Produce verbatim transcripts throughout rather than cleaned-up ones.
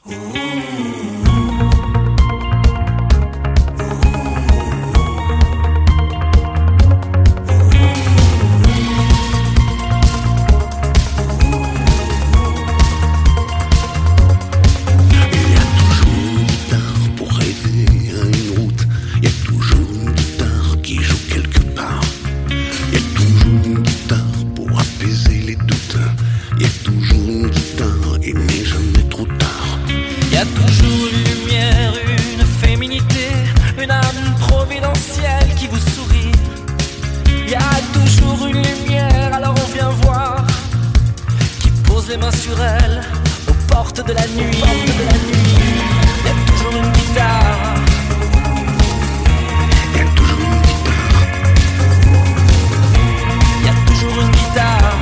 Les mains sur elle, aux portes de la nuit. Il y a toujours une guitare. Il y a toujours une guitare. Il y a toujours une guitare.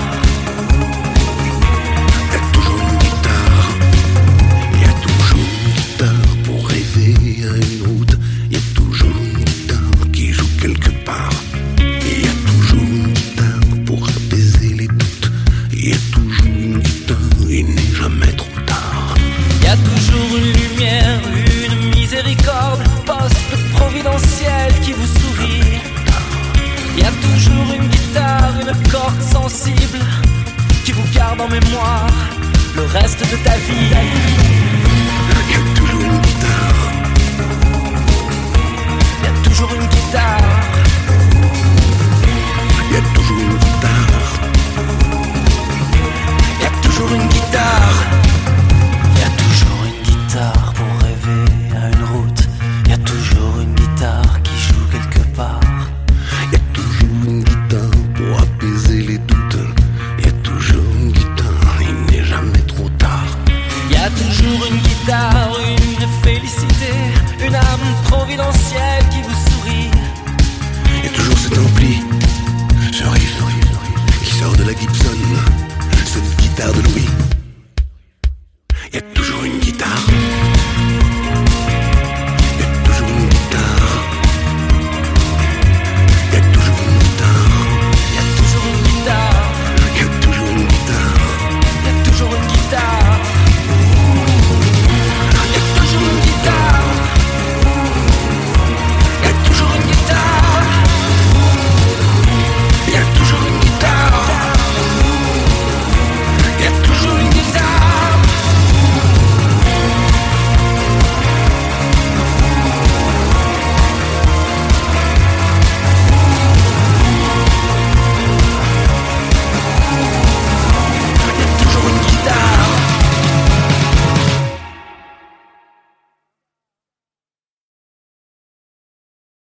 Il y a toujours une guitare. Il y a toujours une guitare pour rêver à une route. Il y a toujours une guitare qui joue quelque part. Il y a toujours une guitare pour apaiser les doutes. Il y a toujours une guitare, il n'est jamais trop tard. Il y a toujours une lumière, une miséricorde post-providentielle qui vous sourit. Il y a toujours une guitare, une corde sensible qui vous garde en mémoire le reste de ta vie. Il y a toujours une guitare. Il y a toujours une guitare. Il y a toujours une guitare. Il y a toujours une guitare. Il y a toujours une guitare pour rêver à une route. Il y a toujours une guitare qui joue quelque part. Il y a toujours une guitare pour apaiser les doutes. Il y a toujours une guitare, il n'est jamais trop tard. Il y a toujours une guitare, une félicité, une âme providentielle qui vous sourit. Il y a toujours cet ampli, ce riff, qui sort de la Gibson, cette guitare de Louis. Il y a toujours une